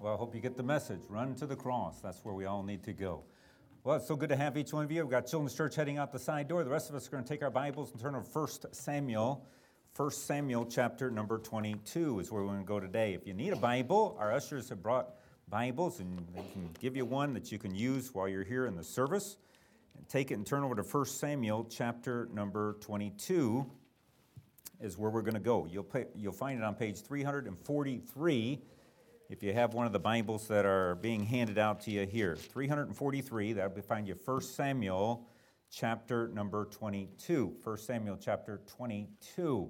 Well, I hope you get the message. Run to the cross. That's where we all need to go. Well, it's so good to have each one of you. We've got Children's Church heading out the side door. The rest of us are going to take our Bibles and turn to 1 Samuel. 1 Samuel chapter number 22 is where we're going to go today. If you need a Bible, our ushers have brought Bibles, and they can give you one that you can use while you're here in the service. And take it and turn over to 1 Samuel chapter number 22 is where we're going to go. You'll find it on page 343 if you have one of the Bibles that are being handed out to you here. 343, that will find you 1 Samuel chapter number 22. 1 Samuel chapter 22.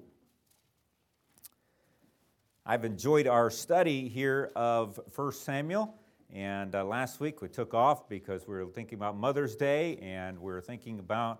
I've enjoyed our study here of 1 Samuel, and last week we took off because we were thinking about Mother's Day, and we were thinking about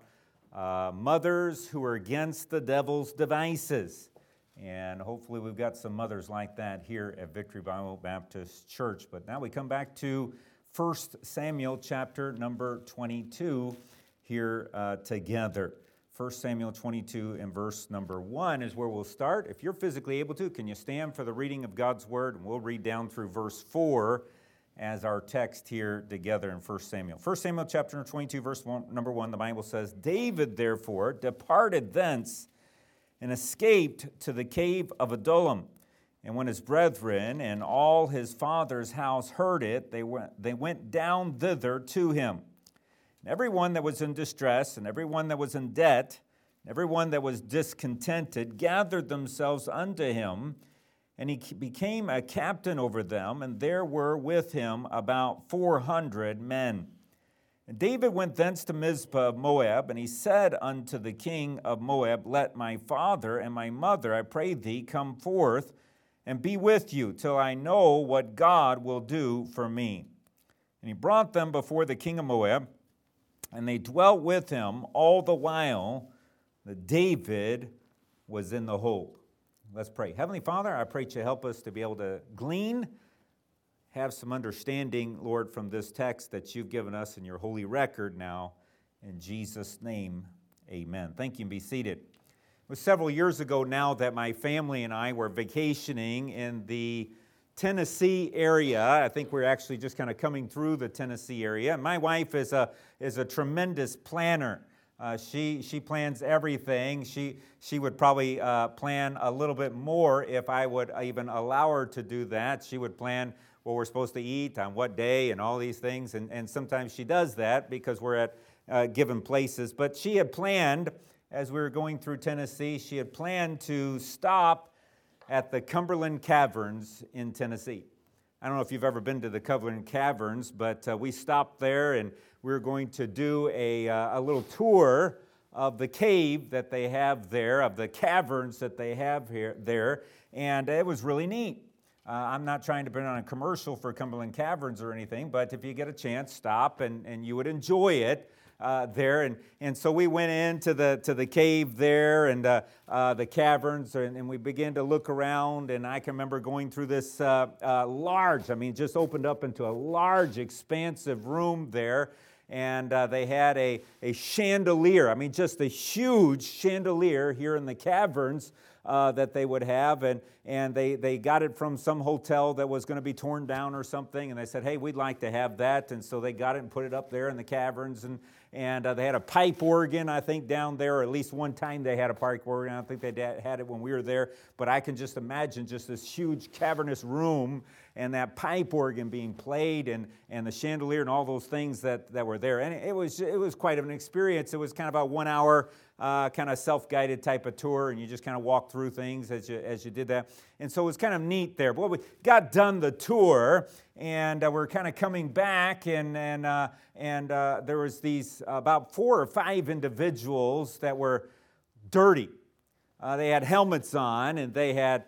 mothers who are against the devil's devices. And hopefully we've got some mothers like that here at Victory Bible Baptist Church. But now we come back to 1 Samuel chapter number 22 here together. 1 Samuel 22 and verse number 1 is where we'll start. If you're physically able to, can you stand for the reading of God's Word? And we'll read down through verse 4 as our text here together in 1 Samuel. 1 Samuel chapter 22, verse number 1, the Bible says, David, therefore, departed thence and escaped to the cave of Adullam. And when his brethren and all his father's house heard it, they went down thither to him. And everyone that was in distress, and everyone that was in debt, and everyone that was discontented, gathered themselves unto him, and he became a captain over them, and there were with him about 400 men. And David went thence to Mizpah of Moab, and he said unto the king of Moab, Let my father and my mother, I pray thee, come forth and be with you, till I know what God will do for me. And he brought them before the king of Moab, and they dwelt with him all the while that David was in the hold. Let's pray. Heavenly Father, I pray that you help us to be able to glean, have some understanding, Lord, from this text that you've given us in your holy record now. In Jesus' name, amen. Thank you, and be seated. It was several years ago now that my family and I were vacationing in the Tennessee area. I think we're actually just kind of coming through the Tennessee area. My wife is a tremendous planner. She plans everything. She would probably plan a little bit more if I would even allow her to do that. She would plan what we're supposed to eat, on what day, and all these things. And sometimes she does that because we're at given places. But she had planned, as we were going through Tennessee, she had planned to stop at the Cumberland Caverns in Tennessee. I don't know if you've ever been to the Cumberland Caverns, but we stopped there, and we were going to do a little tour of the cave that they have there, of the caverns that they have there, and it was really neat. I'm not trying to put on a commercial for Cumberland Caverns or anything, but if you get a chance, stop, and you would enjoy it there. And so we went into the cave there and the caverns, and we began to look around, and I can remember going through this just opened up into a large, expansive room there, and they had a chandelier, just a huge chandelier here in the caverns, that they would have, and they got it from some hotel that was going to be torn down or something, and they said, hey, we'd like to have that, and so they got it and put it up there in the caverns, and they had a pipe organ, I think, down there, or at least one time they had a pipe organ. I don't think they had it when we were there, but I can just imagine just this huge cavernous room and that pipe organ being played and the chandelier and all those things that were there. And it was quite an experience. It was kind of a 1 hour kind of self-guided type of tour, and you just kind of walk through things as you did that. And so it was kind of neat there. But we got done the tour, and we're kind of coming back, and there was these about 4 or 5 individuals that were dirty. They had helmets on, and they had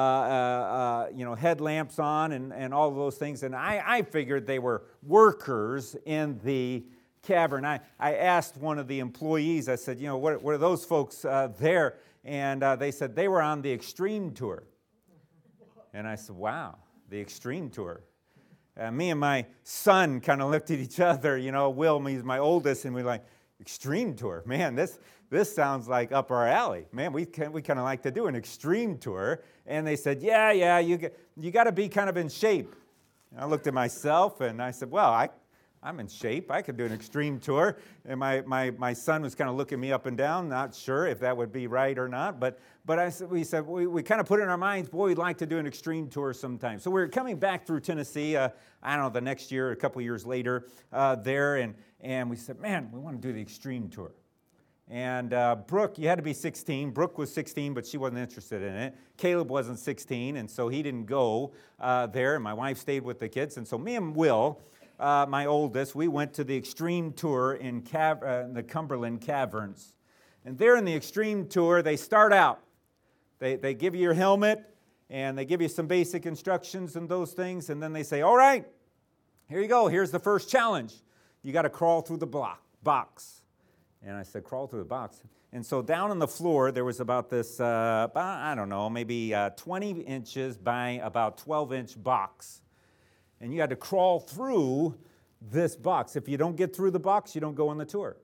headlamps on, and all of those things. And I figured they were workers in the cavern. I asked one of the employees, I said, what are those folks there? And they said they were on the Extreme Tour. And I said, wow, the Extreme Tour. Me and my son kind of looked at each other, Will, he's my oldest, and we're like, Extreme Tour, man, this sounds like up our alley. Man, we kind of like to do an extreme tour. And they said, yeah, you got to be kind of in shape And I looked at myself and I said, well, I'm in shape. I could do an extreme tour. And my son was kind of looking me up and down, not sure if that would be right or not. But we kind of put it in our minds, boy, we'd like to do an extreme tour sometime. So we're coming back through Tennessee, I don't know, the next year, a couple years later there. And we said, man, we want to do the extreme tour. And Brooke, you had to be 16. Brooke was 16, but she wasn't interested in it. Caleb wasn't 16, and so he didn't go there. And my wife stayed with the kids. And so me and Will, my oldest, we went to the extreme tour in the Cumberland Caverns. And there in the extreme tour, they start out. They give you your helmet, and they give you some basic instructions and those things. And then they say, all right, here you go. Here's the first challenge. You got to crawl through the box. And I said, crawl through the box. And so down on the floor, there was about this, I don't know, maybe 20 inches by about 12-inch box. And you had to crawl through this box. If you don't get through the box, you don't go on the tour.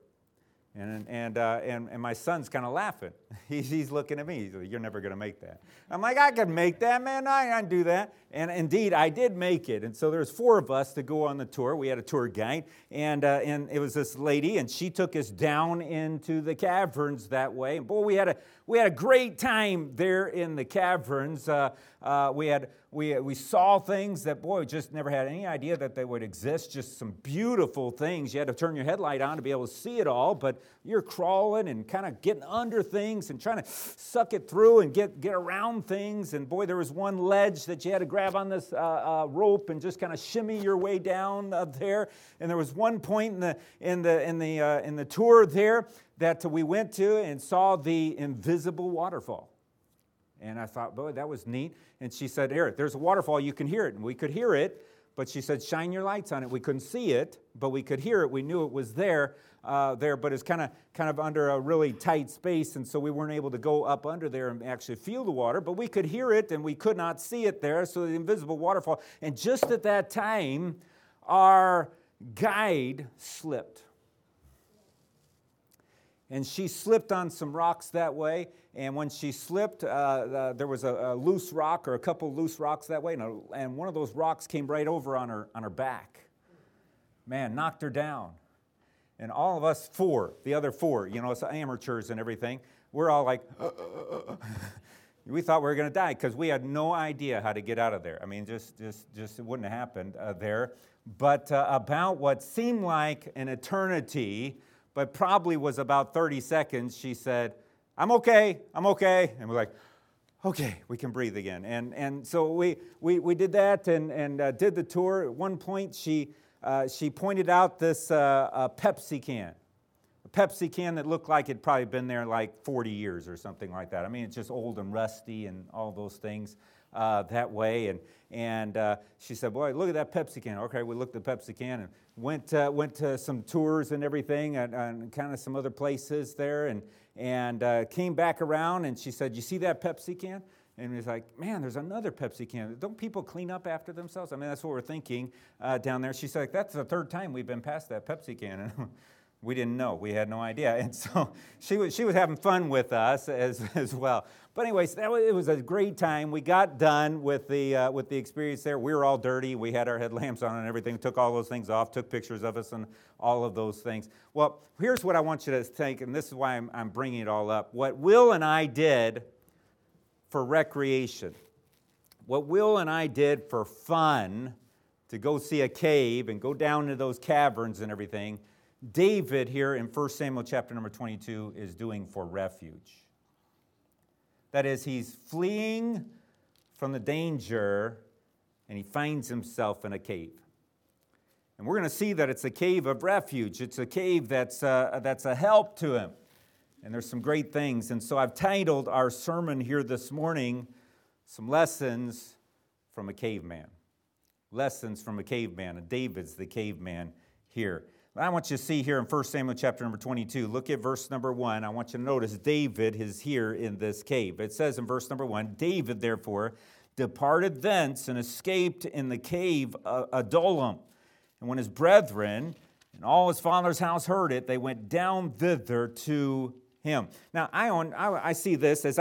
And my son's kind of laughing. He's looking at me. He's like, you're never going to make that. I'm like, I can make that, man. I can do that. And indeed, I did make it. And so there's 4 of us to go on the tour. We had a tour guide. And it was this lady, and she took us down into the caverns that way. And boy, we had a great time there in the caverns. We saw things that, boy, just never had any idea that they would exist. Just some beautiful things. You had to turn your headlight on to be able to see it all, but you're crawling and kind of getting under things and trying to suck it through and get around things. And boy, there was one ledge that you had to grab on this rope and just kind of shimmy your way down there. And there was one point in the tour there that we went to and saw the invisible waterfall. And I thought, boy, that was neat. And she said, here, there's a waterfall, you can hear it. And we could hear it, but she said, shine your lights on it. We couldn't see it, but we could hear it. We knew it was there, but it's kind of under a really tight space, and so we weren't able to go up under there and actually feel the water, but we could hear it, and we could not see it there, so the invisible waterfall. And just at that time, our guide slipped. And she slipped on some rocks that way. And when she slipped, there was a loose rock or a couple loose rocks that way. And one of those rocks came right over on her back. Man, knocked her down. And all of us 4, the other 4, it's amateurs and everything, we're all like, we thought we were going to die because we had no idea how to get out of there. I mean, just it wouldn't have happened there. But about what seemed like an eternity, but probably was about 30 seconds, she said, I'm okay. And we're like, okay, we can breathe again. And so we did that and did the tour. At one point, she pointed out this Pepsi can. A Pepsi can that looked like it'd probably been there like 40 years or something like that. I mean, it's just old and rusty and all those things that way. And she said, boy, look at that Pepsi can. Okay, we looked at the Pepsi can and went to some tours and everything and kind of some other places there and came back around and she said, you see that Pepsi can? And he was like, man, there's another Pepsi can. Don't people clean up after themselves? I mean, that's what we're thinking down there. She said, that's the 3rd time we've been past that Pepsi can. And we didn't know. We had no idea. And so she was having fun with us as well. But anyways, it was a great time. We got done with the experience there. We were all dirty. We had our headlamps on and everything. Took all those things off. Took pictures of us and all of those things. Well, here's what I want you to think, and this is why I'm bringing it all up. What Will and I did for recreation, what Will and I did for fun, to go see a cave and go down into those caverns and everything, David here in 1 Samuel chapter number 22 is doing for refuge. That is, he's fleeing from the danger and he finds himself in a cave. And we're going to see that it's a cave of refuge. It's a cave that's a help to him. And there's some great things. And so I've titled our sermon here this morning, Some Lessons from a Caveman. Lessons from a caveman. And David's the caveman here. I want you to see here in 1 Samuel chapter number 22, look at verse number 1. I want you to notice David is here in this cave. It says in verse number 1, David, therefore, departed thence and escaped in the cave Adullam. And when his brethren and all his father's house heard it, they went down thither to him. Now, I see this as I'm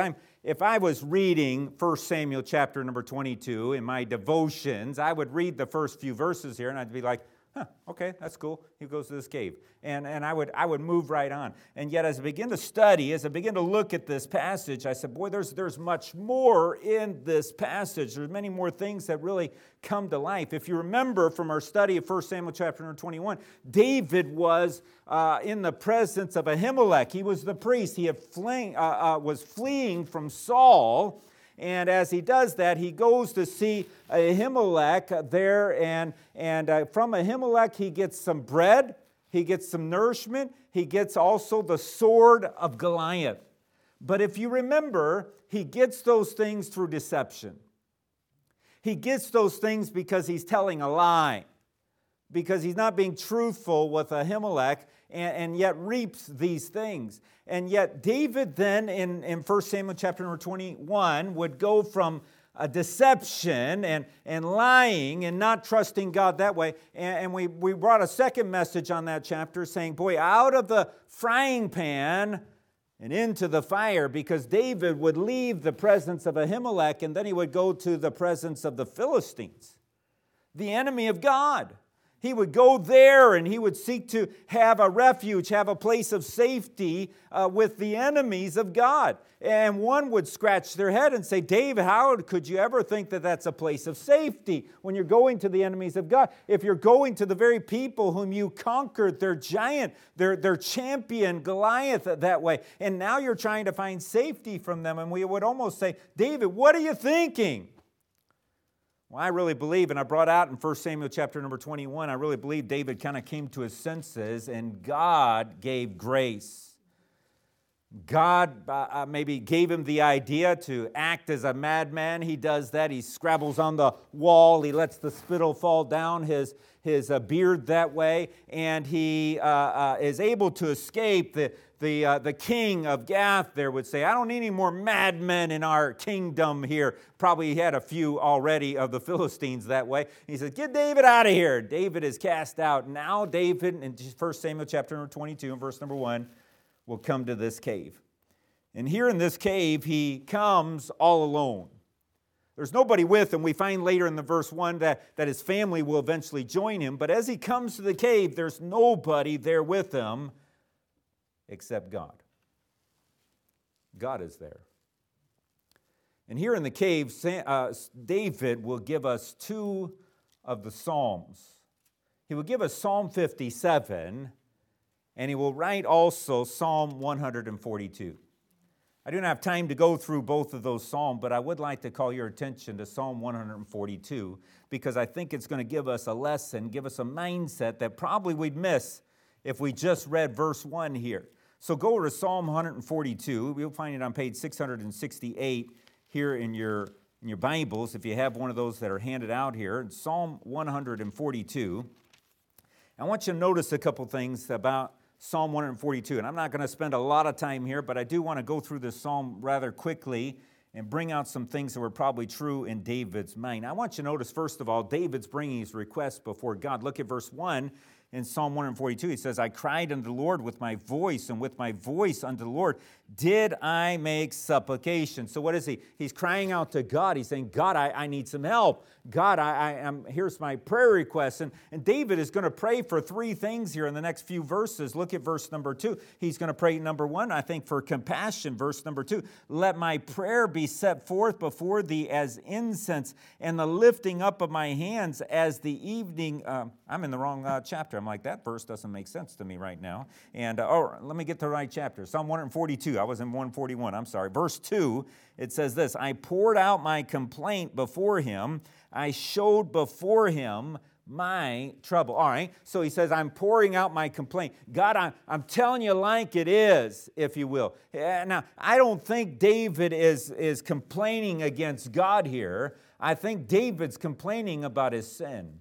if I was reading 1 Samuel chapter number 22 in my devotions, I would read the first few verses here and I'd be like, okay, that's cool. He goes to this cave. And I would move right on. And yet as I begin to study, as I begin to look at this passage, I said, boy, there's much more in this passage. There's many more things that really come to life. If you remember from our study of 1 Samuel chapter 21, David was in the presence of Ahimelech. He was the priest. He was fleeing from Saul. And as he does that, he goes to see Ahimelech there, and from Ahimelech he gets some bread, he gets some nourishment, he gets also the sword of Goliath. But if you remember, he gets those things through deception. He gets those things because he's telling a lie, because he's not being truthful with Ahimelech, and yet reaps these things. And yet David then in 1 Samuel chapter number 21 would go from a deception and lying and not trusting God that way. And we brought a second message on that chapter saying, boy, out of the frying pan and into the fire, because David would leave the presence of Ahimelech and then he would go to the presence of the Philistines, the enemy of God. He would go there and he would seek to have a refuge, have a place of safety with the enemies of God. And one would scratch their head and say, David, how could you ever think that that's a place of safety when you're going to the enemies of God? If you're going to the very people whom you conquered, their giant, their champion, Goliath, that way. And now you're trying to find safety from them. And we would almost say, David, what are you thinking? Well, I really believe, and I brought out in 1 Samuel chapter number 21, I really believe David kind of came to his senses and God gave grace. God maybe gave him the idea to act as a madman. He does that. He scrabbles on the wall. He lets the spittle fall down his beard that way. And he is able to escape. The king of Gath there would say, I don't need any more madmen in our kingdom here. Probably he had a few already of the Philistines that way. He says, get David out of here. David is cast out. Now David, in 1 Samuel chapter number 22 and verse number 1, will come to this cave. And here in this cave, he comes all alone. There's nobody with him. We find later in the verse 1 that his family will eventually join him. But as he comes to the cave, there's nobody there with him except God. God is there. And here in the cave, David will give us two of the Psalms. He will give us Psalm 57, and he will write also Psalm 142. I don't have time to go through both of those Psalms, but I would like to call your attention to Psalm 142 because I think it's going to give us a lesson, give us a mindset that probably we'd miss if we just read verse 1 here. So go to Psalm 142. You'll find it on page 668 here in your Bibles, if you have one of those that are handed out here. Psalm 142. I want you to notice a couple things about Psalm 142. And I'm not going to spend a lot of time here, but I do want to go through this psalm rather quickly and bring out some things that were probably true in David's mind. I want you to notice, first of all, David's bringing his request before God. Look at verse 1 in Psalm 142. He says, I cried unto the Lord with my voice, and with my voice unto the Lord did I make supplication. So what is he? He's crying out to God. He's saying, God, I need some help. God, here's my prayer request. And David is going to pray for three things here in the next few verses. Look at verse number 2. He's going to pray, number 1, I think, for compassion. Verse number 2, let my prayer be set forth before thee as incense, and the lifting up of my hands as the evening. I'm in the wrong chapter. I'm like, that verse doesn't make sense to me right now. And let me get to the right chapter. Psalm 142. I was in 141. I'm sorry. Verse 2, it says this, I poured out my complaint before him. I showed before him my trouble. All right, so he says, I'm pouring out my complaint. God, I'm telling you like it is, if you will. Now, I don't think David is complaining against God here. I think David's complaining about his sin.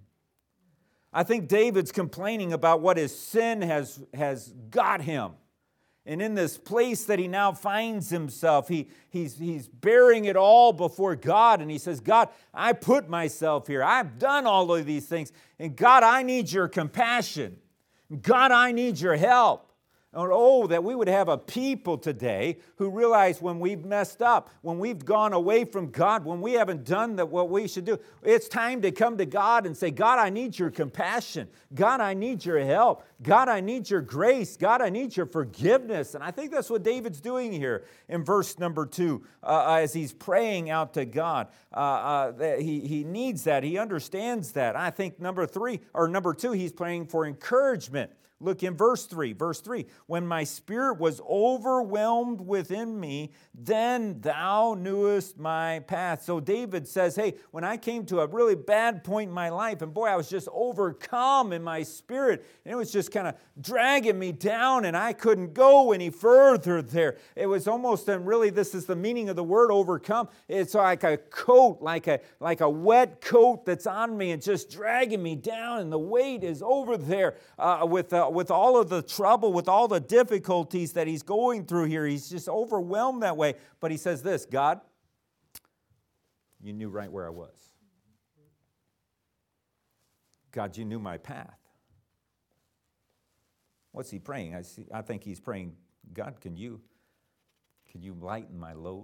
I think David's complaining about what his sin has got him. And in this place that he now finds himself, he's bearing it all before God. And he says, God, I put myself here. I've done all of these things. And God, I need your compassion. God, I need your help. Oh, that we would have a people today who realize when we've messed up, when we've gone away from God, when we haven't done what we should do, it's time to come to God and say, God, I need your compassion. God, I need your help. God, I need your grace. God, I need your forgiveness. And I think that's what David's doing here in verse number 2 as he's praying out to God. He needs that. He understands that. I think number 2, he's praying for encouragement. Look in verse 3. Verse 3, when my spirit was overwhelmed within me, then thou knewest my path. So David says, hey, when I came to a really bad point in my life, and boy, I was just overcome in my spirit, and it was just kind of dragging me down, and I couldn't go any further there. It was almost, and really this is the meaning of the word overcome. It's like a coat, like a wet coat that's on me and just dragging me down, and the weight is over there with all of the trouble, with all the difficulties that he's going through here. He's just overwhelmed that way. But he says this, God, you knew right where I was. God, you knew my path. What's he praying? I think he's praying, God, can you lighten my load?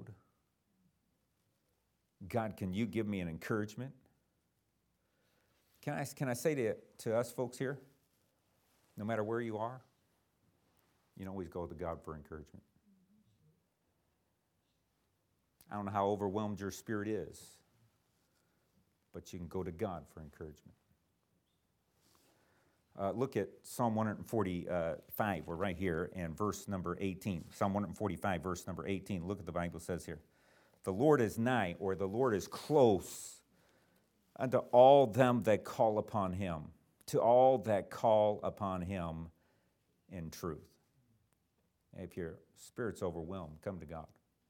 God, can you give me an encouragement? Can I say to us folks here, no matter where you are, you can always go to God for encouragement. I don't know how overwhelmed your spirit is, but you can go to God for encouragement. Look at Psalm 145. We're right here in verse number 18. Psalm 145, verse number 18. Look at the Bible says here. The Lord is nigh, or the Lord is close unto all them that call upon him, to all that call upon him in truth. If your spirit's overwhelmed, come to God.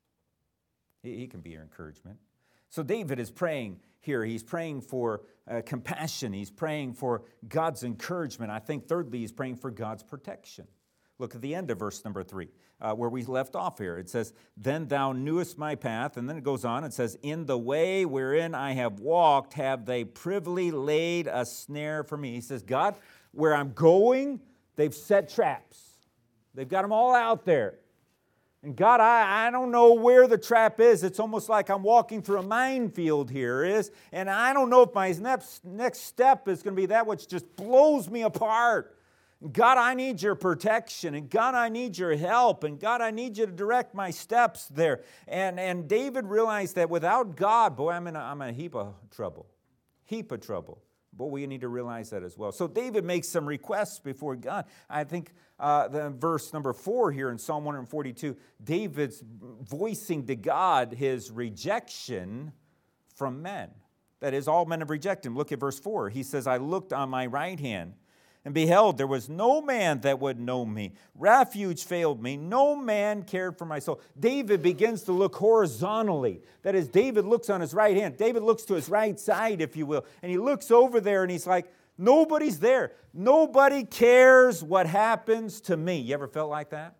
He can be your encouragement. So David is praying here. He's praying for compassion. He's praying for God's encouragement. I think thirdly, he's praying for God's protection. Look at the end of verse number 3, where we left off here. It says, then thou knewest my path. And then it goes on. It says, in the way wherein I have walked, have they privily laid a snare for me. He says, God, where I'm going, they've set traps. They've got them all out there. And God, I don't know where the trap is. It's almost like I'm walking through a minefield here. And I don't know if my next step is going to be that which just blows me apart. God, I need your protection. And God, I need your help. And God, I need you to direct my steps there. And David realized that without God, boy, I'm in a heap of trouble. Heap of trouble. But we need to realize that as well. So David makes some requests before God. I think verse number 4 here in Psalm 142, David's voicing to God his rejection from men. That is, all men have rejected him. Look at verse 4. He says, I looked on my right hand, and beheld, there was no man that would know me. Refuge failed me. No man cared for my soul. David begins to look horizontally. That is, David looks on his right hand. David looks to his right side, if you will. And he looks over there and he's like, nobody's there. Nobody cares what happens to me. You ever felt like that?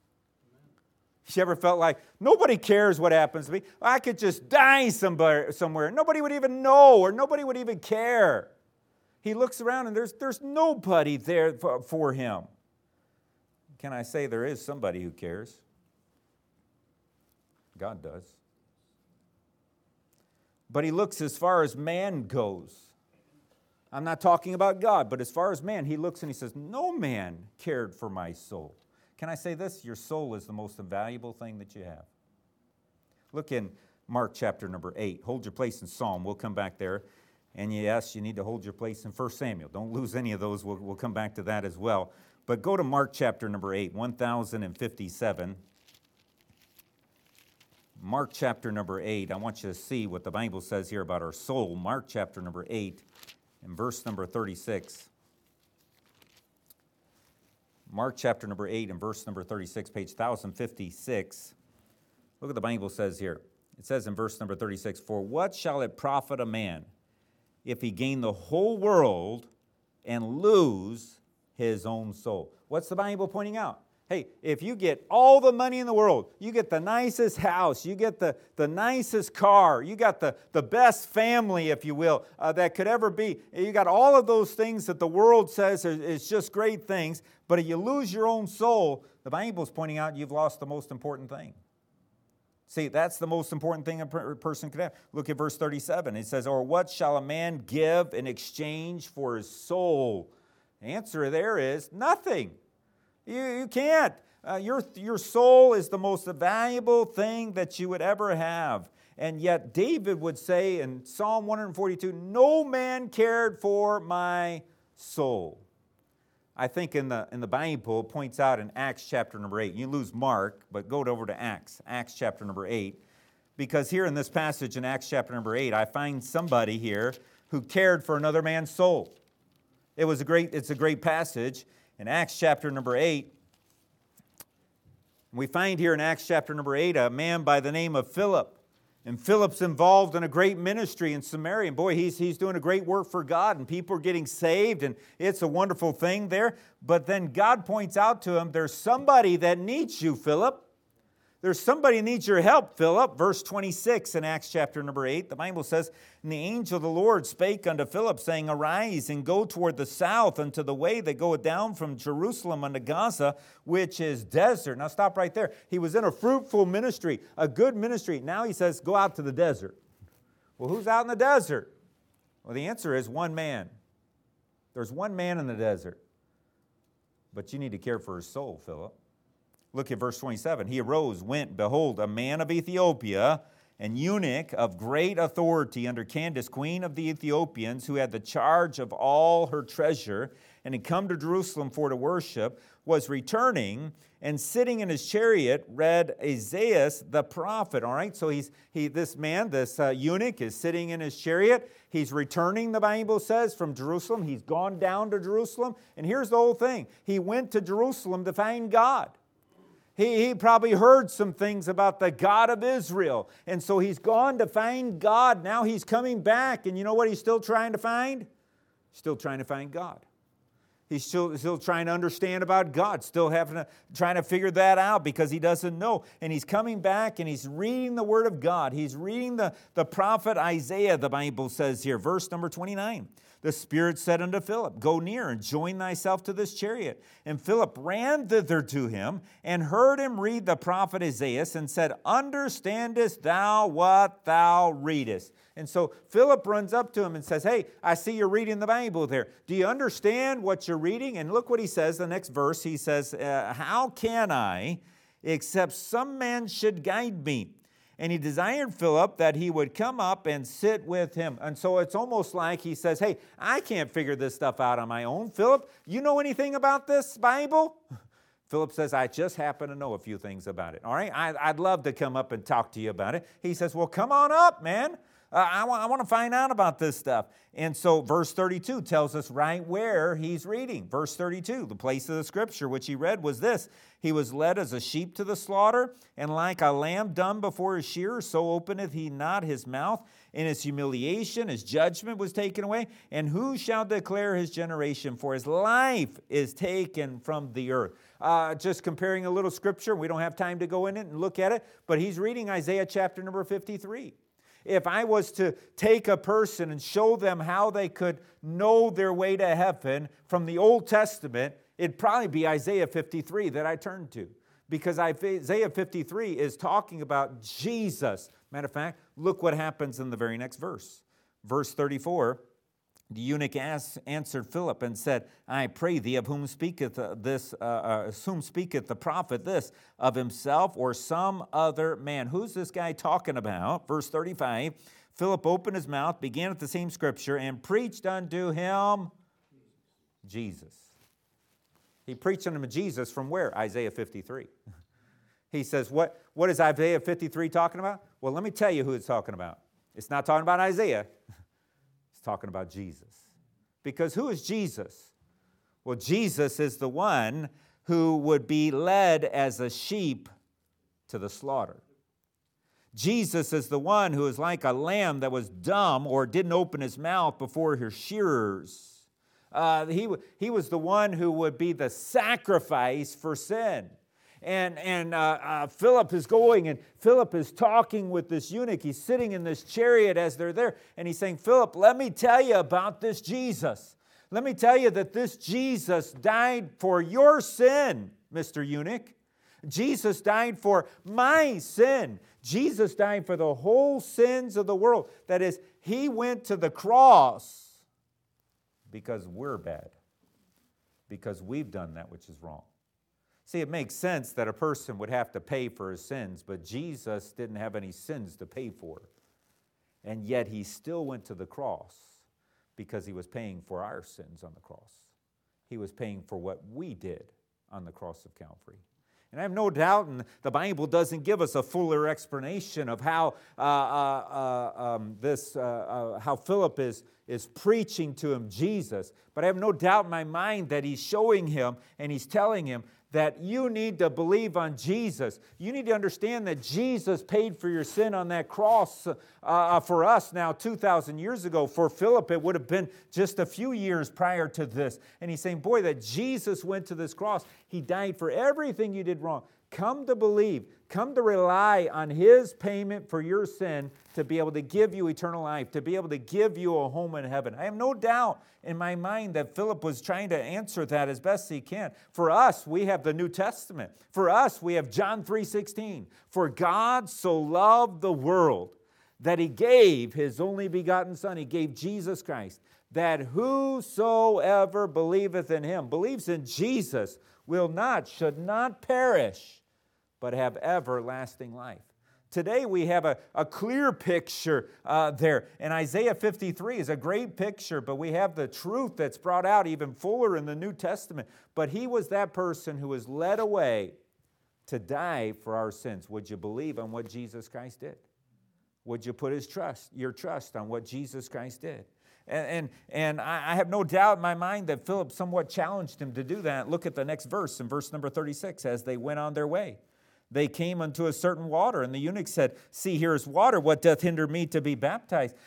You ever felt like, nobody cares what happens to me? I could just die somewhere. Nobody would even know, or nobody would even care. He looks around and there's nobody there for him. Can I say there is somebody who cares? God does. But he looks as far as man goes. I'm not talking about God, but as far as man, he looks and he says, no man cared for my soul. Can I say this? Your soul is the most valuable thing that you have. Look in Mark chapter number 8. Hold your place in Psalm. We'll come back there. And yes, you need to hold your place in 1 Samuel. Don't lose any of those. We'll come back to that as well. But go to Mark chapter number 8, 1057. Mark chapter number 8. I want you to see what the Bible says here about our soul. Mark chapter number 8 and verse number 36. Mark chapter number 8 and verse number 36, page 1056. Look what the Bible says here. It says in verse number 36, for what shall it profit a man if he gain the whole world and lose his own soul? What's the Bible pointing out? Hey, if you get all the money in the world, you get the nicest house, you get the nicest car, you got the best family, if you will, that could ever be. You got all of those things that the world says is just great things, but if you lose your own soul, the Bible's pointing out you've lost the most important thing. See, that's the most important thing a person could have. Look at verse 37. It says, or what shall a man give in exchange for his soul? The answer there is nothing. You can't. Your soul is the most valuable thing that you would ever have. And yet David would say in Psalm 142, no man cared for my soul. I think in the Bible it points out in Acts chapter number 8. You lose Mark, but go over to Acts chapter number 8. Because here in this passage in Acts chapter number 8, I find somebody here who cared for another man's soul. It's a great passage. In Acts chapter number 8, we find here in Acts chapter number 8 a man by the name of Philip. And Philip's involved in a great ministry in Samaria. And boy, he's doing a great work for God, and people are getting saved, and it's a wonderful thing there. But then God points out to him, there's somebody that needs you, Philip. There's somebody who needs your help, Philip. Verse 26 in Acts chapter number 8, the Bible says, and the angel of the Lord spake unto Philip, saying, arise and go toward the south unto the way that goeth down from Jerusalem unto Gaza, which is desert. Now stop right there. He was in a fruitful ministry, a good ministry. Now he says, go out to the desert. Well, who's out in the desert? Well, the answer is one man. There's one man in the desert. But you need to care for his soul, Philip. Look at verse 27. He arose, went, behold, a man of Ethiopia, an eunuch of great authority under Candace, queen of the Ethiopians, who had the charge of all her treasure, and had come to Jerusalem for to worship, was returning, and sitting in his chariot read Isaiah the prophet. All right, so this eunuch is sitting in his chariot. He's returning, the Bible says, from Jerusalem. He's gone down to Jerusalem. And here's the whole thing. He went to Jerusalem to find God. He probably heard some things about the God of Israel. And so he's gone to find God. Now he's coming back. And you know what he's still trying to find? Still trying to find God. He's still trying to understand about God. Still trying to figure that out because he doesn't know. And he's coming back and he's reading the Word of God. He's reading the prophet Isaiah, the Bible says here. Verse number 29. The Spirit said unto Philip, go near and join thyself to this chariot. And Philip ran thither to him and heard him read the prophet Isaiah and said, understandest thou what thou readest? And so Philip runs up to him and says, hey, I see you're reading the Bible there. Do you understand what you're reading? And look what he says, the next verse. He says, how can I, except some man should guide me? And he desired Philip that he would come up and sit with him. And so it's almost like he says, hey, I can't figure this stuff out on my own. Philip, you know anything about this Bible? Philip says, I just happen to know a few things about it. All right, I'd love to come up and talk to you about it. He says, well, come on up, man. I want to find out about this stuff. And so verse 32 tells us right where he's reading. Verse 32, the place of the scripture which he read was this. He was led as a sheep to the slaughter, and like a lamb dumb before his shearer, so openeth he not his mouth. In his humiliation, his judgment was taken away. And who shall declare his generation? For his life is taken from the earth. Just comparing a little scripture. We don't have time to go in it and look at it. But he's reading Isaiah chapter number 53. If I was to take a person and show them how they could know their way to heaven from the Old Testament, it'd probably be Isaiah 53 that I turn to. Because Isaiah 53 is talking about Jesus. Matter of fact, look what happens in the very next verse. Verse 34, the eunuch answered Philip and said, I pray thee, of whom speaketh the prophet this, of himself or some other man? Who's this guy talking about? Verse 35, Philip opened his mouth, began at the same scripture, and preached unto him Jesus. He preached unto him Jesus from where? Isaiah 53. He says, what is Isaiah 53 talking about? Well, let me tell you who it's talking about. It's not talking about Isaiah. It's talking about Jesus. Because who is Jesus? Well, Jesus is the one who would be led as a sheep to the slaughter. Jesus is the one who is like a lamb that was dumb or didn't open his mouth before his shearers. He was the one who would be the sacrifice for sin. And Philip is going, and Philip is talking with this eunuch. He's sitting in this chariot as they're there, and he's saying, Philip, let me tell you about this Jesus. Let me tell you that this Jesus died for your sin, Mr. Eunuch. Jesus died for my sin. Jesus died for the whole sins of the world. That is, He went to the cross because we're bad, because we've done that which is wrong. See, it makes sense that a person would have to pay for his sins, but Jesus didn't have any sins to pay for. And yet He still went to the cross because He was paying for our sins on the cross. He was paying for what we did on the cross of Calvary. And I have no doubt, and the Bible doesn't give us a fuller explanation of how how Philip is preaching to him Jesus. But I have no doubt in my mind that he's showing him and he's telling him that you need to believe on Jesus. You need to understand that Jesus paid for your sin on that cross for us now 2,000 years ago. For Philip, it would have been just a few years prior to this. And he's saying, boy, that Jesus went to this cross. He died for everything you did wrong. Come to believe. Come to rely on His payment for your sin to be able to give you eternal life, to be able to give you a home in heaven. I have no doubt in my mind that Philip was trying to answer that as best he can. For us, we have the New Testament. For us, we have John 3:16. For God so loved the world that He gave His only begotten Son. He gave Jesus Christ, that whosoever believeth in Him, believes in Jesus, should not perish, but have everlasting life. Today we have a clear picture there. And Isaiah 53 is a great picture, but we have the truth that's brought out even fuller in the New Testament. But He was that person who was led away to die for our sins. Would you believe on what Jesus Christ did? Would you put your trust on what Jesus Christ did? And I have no doubt in my mind that Philip somewhat challenged him to do that. Look at the next verse, in verse number 36. As they went on their way, they came unto a certain water, and the eunuch said, See, here is water. What doth hinder me to be baptized?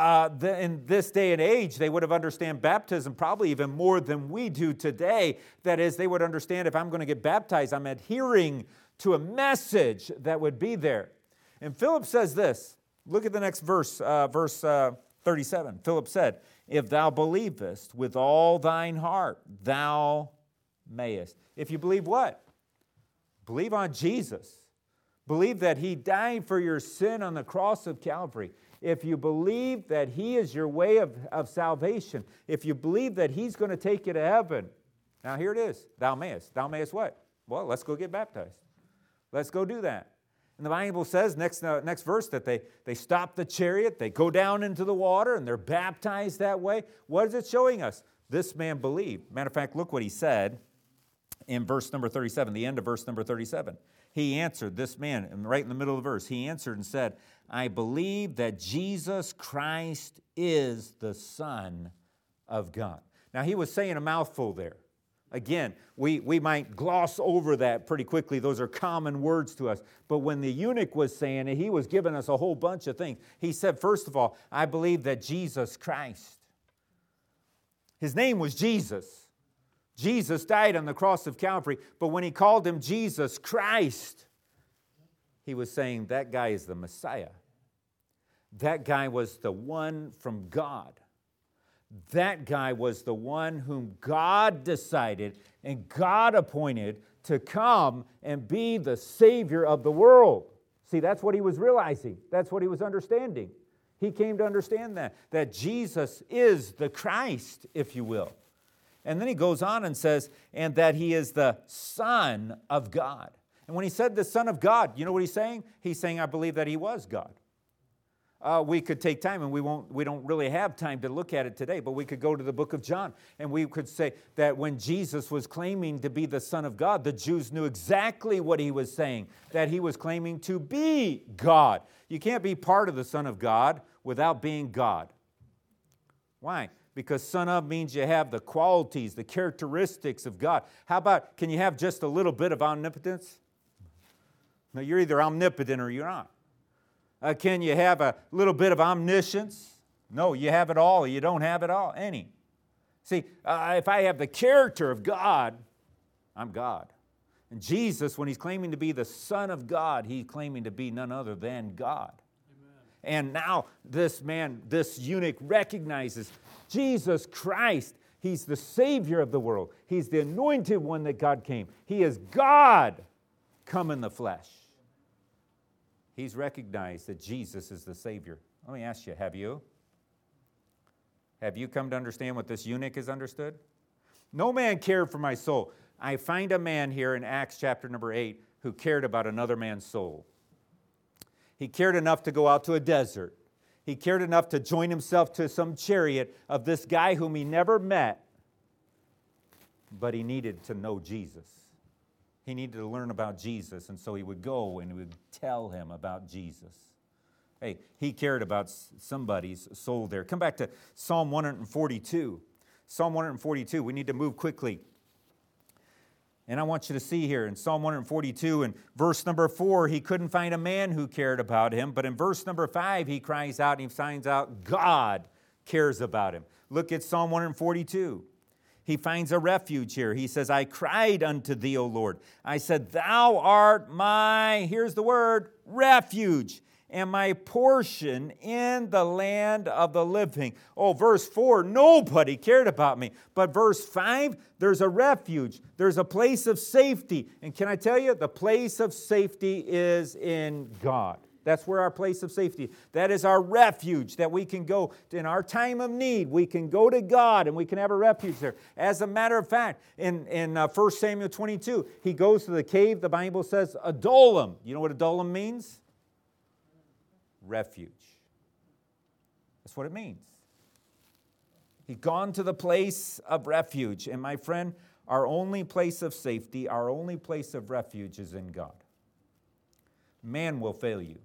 In this day and age, they would have understood baptism probably even more than we do today. That is, they would understand if I'm going to get baptized, I'm adhering to a message that would be there. And Philip says this. Look at the next verse, verse 37. Philip said, If thou believest with all thine heart, thou mayest. If you believe what? Believe on Jesus. Believe that He died for your sin on the cross of Calvary. If you believe that He is your way of salvation, if you believe that He's going to take you to heaven, now here it is, thou mayest. Thou mayest what? Well, let's go get baptized. Let's go do that. And the Bible says, next verse, that they stop the chariot, they go down into the water, and they're baptized that way. What is it showing us? This man believed. Matter of fact, look what he said in verse number 37, the end of verse number 37. He answered, this man, right in the middle of the verse, he answered and said, I believe that Jesus Christ is the Son of God. Now, he was saying a mouthful there. Again, we might gloss over that pretty quickly. Those are common words to us. But when the eunuch was saying it, he was giving us a whole bunch of things. He said, first of all, I believe that Jesus Christ. His name was Jesus. Jesus died on the cross of Calvary. But when he called Him Jesus Christ, he was saying that guy is the Messiah. That guy was the one from God. That guy was the one whom God decided and God appointed to come and be the Savior of the world. See, that's what he was realizing. That's what he was understanding. He came to understand that Jesus is the Christ, if you will. And then he goes on and says, and that He is the Son of God. And when he said the Son of God, you know what he's saying? He's saying, I believe that He was God. We could take time, and we don't really have time to look at it today, but we could go to the book of John, and we could say that when Jesus was claiming to be the Son of God, the Jews knew exactly what He was saying, that He was claiming to be God. You can't be part of the Son of God without being God. Why? Because Son of means you have the qualities, the characteristics of God. How about, can you have just a little bit of omnipotence? No, you're either omnipotent or you're not. Can you have a little bit of omniscience? No, you have it all. You don't have it all, any. See, if I have the character of God, I'm God. And Jesus, when he's claiming to be the Son of God, he's claiming to be none other than God. Amen. And now this man, this eunuch recognizes Jesus Christ. He's the Savior of the world. He's the anointed one that God came. He is God come in the flesh. He's recognized that Jesus is the Savior. Let me ask you, have you? Have you come to understand what this eunuch has understood? No man cared for my soul. I find a man here in Acts chapter number 8 who cared about another man's soul. He cared enough to go out to a desert. He cared enough to join himself to some chariot of this guy whom he never met, but he needed to know Jesus. He needed to learn about Jesus, and so he would go and he would tell him about Jesus. Hey, he cared about somebody's soul there. Come back to Psalm 142. Psalm 142, we need to move quickly. And I want you to see here in Psalm 142 and verse number 4, he couldn't find a man who cared about him. But in verse number 5, he cries out and he finds out God cares about him. Look at Psalm 142. He finds a refuge here. He says, I cried unto thee, O Lord. I said, thou art my, here's the word, refuge, and my portion in the land of the living. Oh, verse 4, nobody cared about me. But verse 5, there's a refuge. There's a place of safety. And can I tell you, the place of safety is in God. That's where our place of safety, that is our refuge that we can go to in our time of need. We can go to God and we can have a refuge there. As a matter of fact, in 1 Samuel 22, he goes to the cave, the Bible says, Adullam. You know what Adullam means? Refuge. That's what it means. He'd gone to the place of refuge. And my friend, our only place of safety, our only place of refuge is in God. Man will fail you.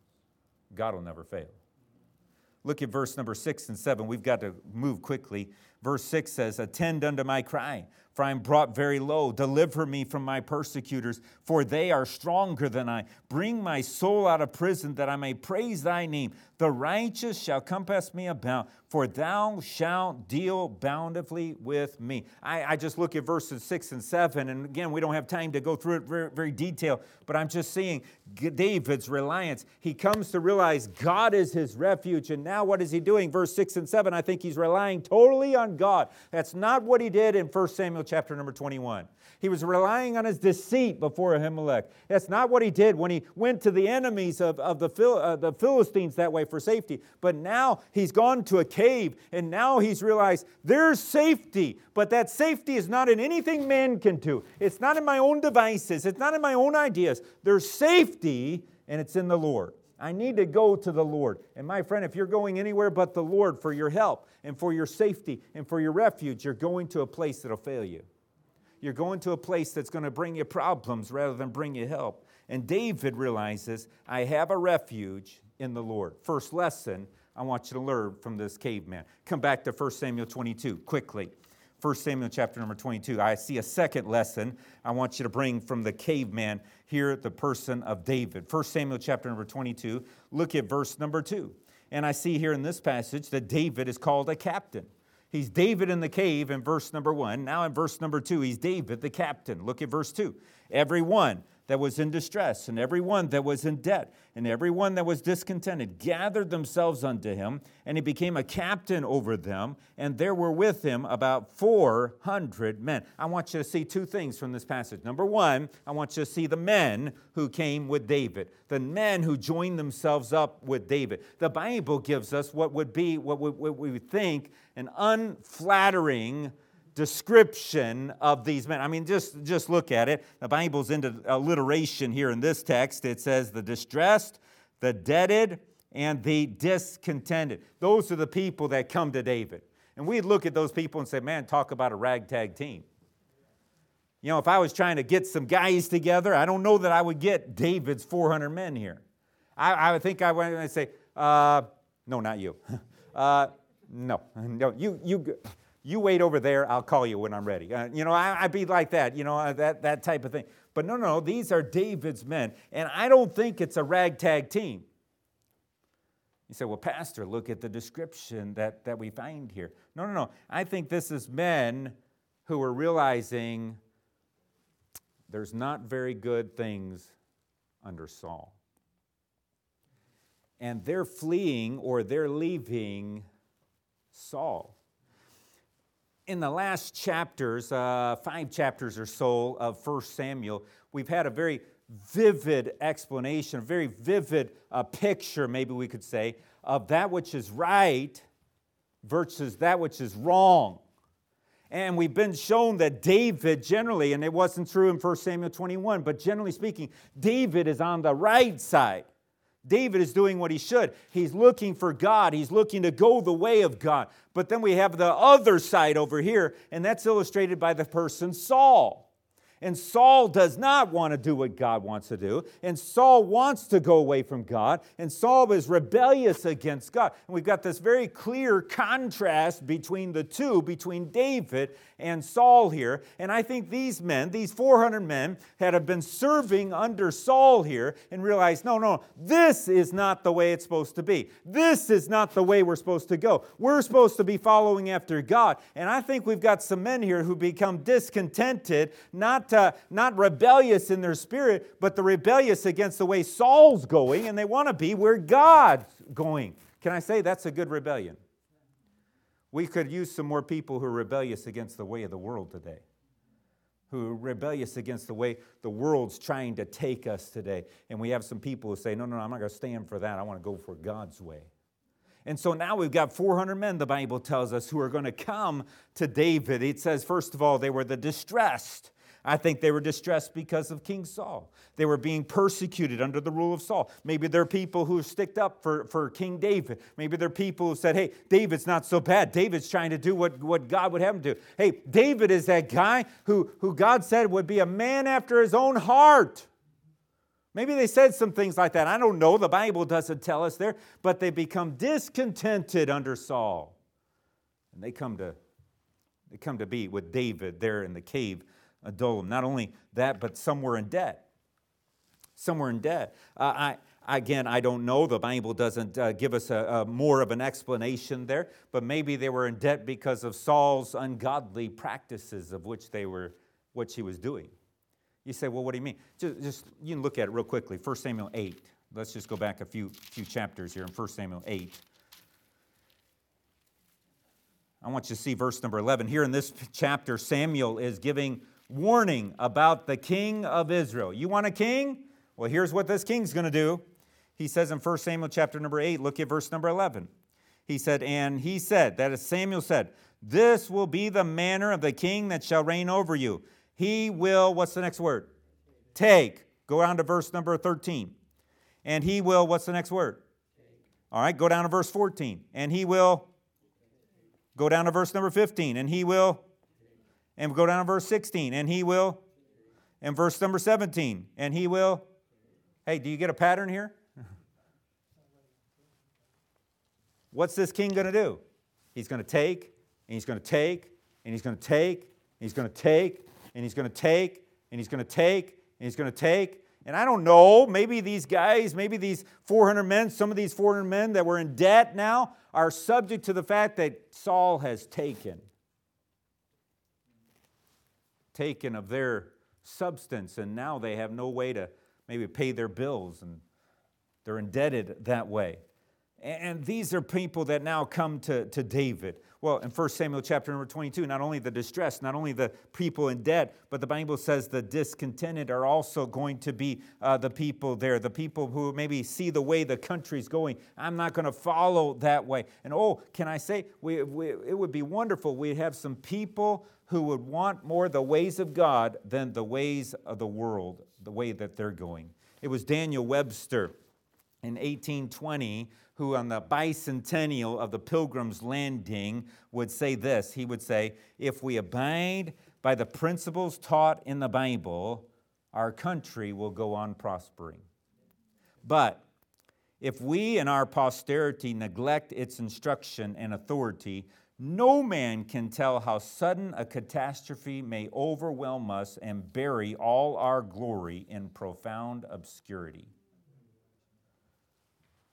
God will never fail. Look at verse number 6 and 7. We've got to move quickly. Verse 6 says, attend unto my cry, for I am brought very low. Deliver me from my persecutors, for they are stronger than I. Bring my soul out of prison, that I may praise thy name. The righteous shall compass me about, for thou shalt deal bountifully with me. I just look at verses 6 and 7, and again, we don't have time to go through it very, very detailed, but I'm just seeing David's reliance. He comes to realize God is his refuge, and now what is he doing? Verse 6 and 7, I think he's relying totally on God. That's not what he did in 1 Samuel chapter number 21. He was relying on his deceit before Ahimelech. That's not what he did when he went to the enemies of the Philistines that way for safety. But now he's gone to a cave, and now he's realized there's safety. But that safety is not in anything man can do. It's not in my own devices. It's not in my own ideas. There's safety, and it's in the Lord. I need to go to the Lord. And my friend, if you're going anywhere but the Lord for your help and for your safety and for your refuge, you're going to a place that'll fail you. You're going to a place that's going to bring you problems rather than bring you help. And David realizes, I have a refuge in the Lord. First lesson I want you to learn from this caveman. Come back to 1 Samuel 22 quickly. 1 Samuel chapter number 22. I see a second lesson I want you to bring from the caveman here, the person of David. 1 Samuel chapter number 22. Look at verse number 2. And I see here in this passage that David is called a captain. He's David in the cave in verse number 1. Now in verse number 2, he's David the captain. Look at verse 2. Everyone that was in distress, and everyone that was in debt, and everyone that was discontented gathered themselves unto him, and he became a captain over them, and there were with him about 400 men. I want you to see two things from this passage. Number one, I want you to see the men who came with David, the men who joined themselves up with David. The Bible gives us what would be, what we would think, an unflattering description of these men. I mean, just look at it. The Bible's into alliteration here in this text. It says the distressed, the debted, and the discontented. Those are the people that come to David. And we'd look at those people and say, man, talk about a ragtag team. You know, if I was trying to get some guys together, I don't know that I would get David's 400 men here. I would think I would say, no, not you. No, you wait over there, I'll call you when I'm ready. I'd be like that, that type of thing. But no, these are David's men. And I don't think it's a ragtag team. You say, well, Pastor, look at the description that we find here. No. I think this is men who are realizing there's not very good things under Saul. And they're fleeing or they're leaving Saul. In the last chapters, 5 chapters or so of 1 Samuel, we've had a very vivid explanation, a very vivid picture, maybe we could say, of that which is right versus that which is wrong. And we've been shown that David generally, and it wasn't true in 1 Samuel 21, but generally speaking, David is on the right side. David is doing what he should. He's looking for God. He's looking to go the way of God. But then we have the other side over here, and that's illustrated by the person Saul. And Saul does not want to do what God wants to do. And Saul wants to go away from God. And Saul is rebellious against God. And we've got this very clear contrast between the two, between David and Saul here. And I think these men, these 400 men, that have been serving under Saul here and realized, no, this is not the way it's supposed to be. This is not the way we're supposed to go. We're supposed to be following after God. And I think we've got some men here who become discontented, not rebellious in their spirit, but the rebellious against the way Saul's going, and they want to be where God's going. Can I say that's a good rebellion? We could use some more people who are rebellious against the way of the world today, who are rebellious against the way the world's trying to take us today. And we have some people who say, no, I'm not going to stand for that. I want to go for God's way. And so now we've got 400 men, the Bible tells us, who are going to come to David. It says, first of all, they were the distressed. I think they were distressed because of King Saul. They were being persecuted under the rule of Saul. Maybe they're people who sticked up for King David. Maybe they're people who said, hey, David's not so bad. David's trying to do what God would have him do. Hey, David is that guy who God said would be a man after his own heart. Maybe they said some things like that. I don't know. The Bible doesn't tell us there. But they become discontented under Saul. And they come to be with David there in the cave Adullam. Not only that, but some were in debt. Some were in debt. I don't know. The Bible doesn't give us a more of an explanation there, but maybe they were in debt because of Saul's ungodly practices of what he was doing. You say, well, what do you mean? Just you can look at it real quickly. 1 Samuel 8. Let's just go back a few chapters here in 1 Samuel 8. I want you to see verse number 11. Here in this chapter, Samuel is giving warning about the king of Israel. You want a king? Well, here's what this king's going to do. He says in 1 Samuel chapter number 8, look at verse number 11. He said, that is Samuel said, this will be the manner of the king that shall reign over you. He will, what's the next word? Take. Go down to verse number 13. And he will, what's the next word? All right, go down to verse 14. And he will, go down to verse number 15. And he will, and go down to verse 16. And he will, and verse number 17. And he will. Hey, do you get a pattern here? What's this king going to do? He's going to take, and he's going to take, and he's going to take, and he's going to take, and he's going to take, and he's going to take, and he's going to take. And I don't know, maybe these guys, maybe these 400 men, some of these 400 men that were in debt now are subject to the fact that Saul has taken of their substance, and now they have no way to maybe pay their bills, and they're indebted that way. And these are people that now come to David. Well, in 1 Samuel chapter number 22, not only the distressed, not only the people in debt, but the Bible says the discontented are also going to be the people there, the people who maybe see the way the country's going. I'm not going to follow that way. And can I say, it would be wonderful. We'd have some people who would want more the ways of God than the ways of the world, the way that they're going. It was Daniel Webster in 1820 who on the bicentennial of the Pilgrim's Landing would say this. He would say, if we abide by the principles taught in the Bible, our country will go on prospering. But if we and our posterity neglect its instruction and authority, no man can tell how sudden a catastrophe may overwhelm us and bury all our glory in profound obscurity.